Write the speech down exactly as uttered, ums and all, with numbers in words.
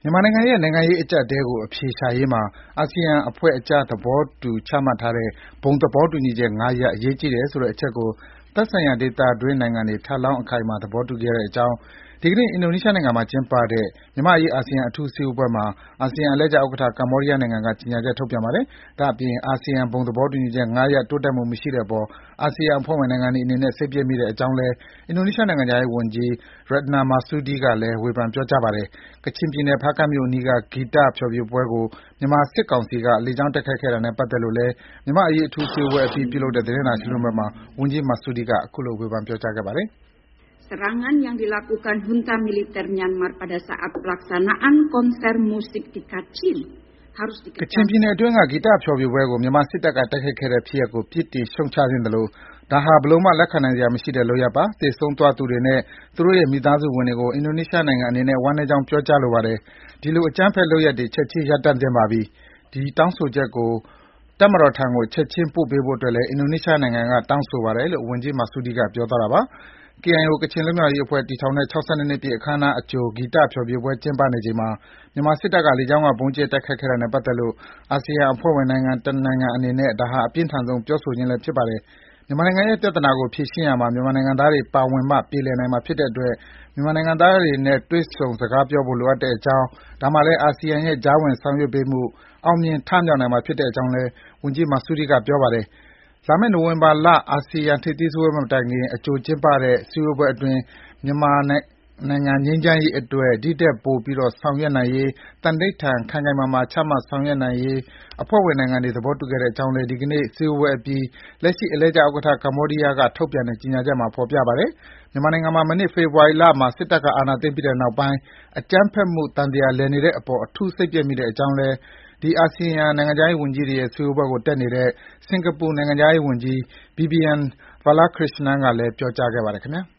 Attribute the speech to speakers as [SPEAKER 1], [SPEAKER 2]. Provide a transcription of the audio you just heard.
[SPEAKER 1] မြန်မာနိုင်ငံရဲ့နိုင်ငံရေးအကျပ်အတည်းကိုအဖြေရှာရေးမှာအာဆီယံအဖွဲ့အကြားသဘောတူချမှတ်ထားတဲ့ဘုံသဘောတူညီချက်၅ရပ်အရေးကြီးတယ်ဆိုတဲ့အချက်ကိုသက်ဆိုင်ရာဒေသတွင်းနိုင်ငံတွေထပ်လောင်းအခိုင်အမာသဘောတူခဲ့တဲ့အကြောင်းဒီကနေ့အင်ဒိုနီးရှားနိုင်ငံမှာကျင်းပတဲ့မြန်မာ့အရေးအာဆီယံအထူးစည်းဝေးပွဲမှာအာဆီယံအလှည့်ကျဥက္ကဋ္ဌကမ္ဘောဒီးယားနိုင်ငံကကြေညာချက်ထုတ်ပြန်ပါတယ်။ဒါ့အပြင်အာဆီယံဘုံသဘောတူညီချက်၅ရပ်တိုးတက်မှုမရှိတဲ့အပေါ်အာဆီယံအဖွဲ့ဝင်နိုင်ငံတွေအနေနဲ့စိတ်ပျက်မိတဲ့အကြောင်းလည်းအင်ဒိုနီးရှားနိုင်ငံခြားရေးဝန်ကြီး Retno Marsudi ကလည်းဝေဖန်ပြောကြားပါတယ်။ကချင်ပြည်နယ်ဖားကန့်မြို့အနီးကဂီတဖျော်ဖြေပွဲကိုမြန်မာစစ်ကောင်စီကလေကြောင်းတိုက်ခိုက်ခဲ့တာနဲ့ပတ်သက်လို့လည်းမြန်မာ့အရေးအထူးစည်းဝေးပွဲအပြီးပြုလုပ်တဲ့သတင်းစာရှင်းလင်းပွဲမှာဝန်ကြီး Marsudi ကအခုလိုဝေဖန်ပြောကြားခဲ့ပါတယ်။
[SPEAKER 2] Serangan yang dilakukan junta militer Myanmar pada saat pelaksanaan konser musik di Kachin
[SPEAKER 1] ကချင်ပြည်နယ်အတွင်းကဂီတဖျော်ဖြေပွဲကိုမြန်မာစစ်တပ်ကတိုက်ခိုက်ခဲ့တဲ့ဖြစ်ရပ်ကိုပြစ်တင်ရှုတ်ချသင့်သလိုဒါဟာဘယ်လိုမှလက်ခံနိုင်စရာမရှိတဲ့လုပ်ရပ်ပါ။သေဆုံးသွားသူတွေနဲ့သူတို့ရဲ့မိသားစုဝင်တွေကိုအင်ဒိုနီးရှားနိုင်ငံအနေနဲ့ဝမ်းနည်းကြောင်းပြောကြားလိုပါတယ်။ဒီလိုအကြမ်းဖက်လုပ်ရပ်တွေချက်ချင်းရပ်တန့်သင့်ပါပြီ။ဒီတောင်းဆိုချက်ကိုတပ်မတော်ထံကိုချက်ချင်းပို့ပေးဖို့အတွက်လည်းအင်ဒိုနီးရှားနိုင်ငံကတောင်းဆိုပါတယ်လို့ဝန်ကြီး Marsudi ကပြောသွားတာပါ။ ကေအိုင်အို ကချင်လွတ်မြောက်ရေးအဖွဲ့တည်ထောင်တဲ့၆၂နှစ်ပြည့်အခမ်းအနားအကြိုဂီတဖျော်ဖြေပွဲကျင်းပနေချိန်မှာမြန်မာစစ်တပ်ကလေကြောင်းကဗုံးကြဲတိုက်ခိုက်ခဲ့တာနဲ့ပတ်သက်လို့အာဆီယံအဖွဲ့ဝင်နိုင်ငံတနိုင်ငံအနေနဲ့ဒါဟာအပြင်းထန်ဆုံးပြောဆိုခြင်းလည်းဖြစ်ပါတယ်။မြန်မာနိုင်ငံရဲ့ပြဿနာကိုဖြေရှင်းရာမှာမြန်မာနိုင်ငံသားတွေပါဝင်မှပြေလည်နိုင်မှာဖြစ်တဲ့အတွက်မြန်မာနိုင်ငံသားတွေနဲ့တွေ့ဆုံစကားပြောဖို့လိုအပ်တဲ့အကြောင်းဒါမှလည်းအာဆီယံရဲ့ကြားဝင်ဆောင်ရွက်ပေးမှုအောင်မြင်ထမြောက်နိုင်မှာဖြစ်တဲ့အကြောင်းလည်းဝန်ကြီး Marsudi ကပြောပါတယ်။လာမယ့်နိုဝင်ဘာလအာဆီယံထိပ်သီးစည်းဝေးပွဲမတိုင်ခင်အကြိုကျင်းပတဲ့စည်းဝေးပွဲအတွင်းမြန်မာနိုင်ငံငြိမ်းချမ်းရေးအတွက်ဒီထက်ပိုပြီးဆောင်ရွက်နိုင်ရေးသန္နိဋ္ဌာန်ခိုင်ခိုင်မာမာချမှတ်ဆောင်ရွက်နိုင်ရေးအဖွဲ့ဝင်နိုင်ငံတွေသဘောတူခဲ့တဲ့အကြောင်းလည်းဒီကနေ့စည်းဝေးပွဲအပြီးလက်ရှိအလှည့်ကျဥက္ကဋ္ဌကမ္ဘောဒီးယားကထုတ်ပြန်တဲ့ကြေညာချက်မှာဖော်ပြပါတယ်။မြန်မာနိုင်ငံမှာမနှစ်ဖေဖော်ဝါရီလမှာစစ်တပ်ကအာဏာသိမ်းပြီးတဲ့နောက်ပိုင်းအကြမ်းဖက်မှုသံသရာလည်နေတဲ့အပေါ်အထူးစိတ်ပျက်မိတဲ့အကြောင်းလည်းဒီအာဆီယံနိုင်ငံခြားရေးဝန်ကြီးတွေရဲ့စည်းဝေးပွဲကိုတက်နေတဲ့စင်္ကာပူနိုင်ငံခြားရေးဝန်ကြီး Vivian Balakrishnan ကလည်းပြောကြားခဲ့ပါတယ်ခင်ဗျာ။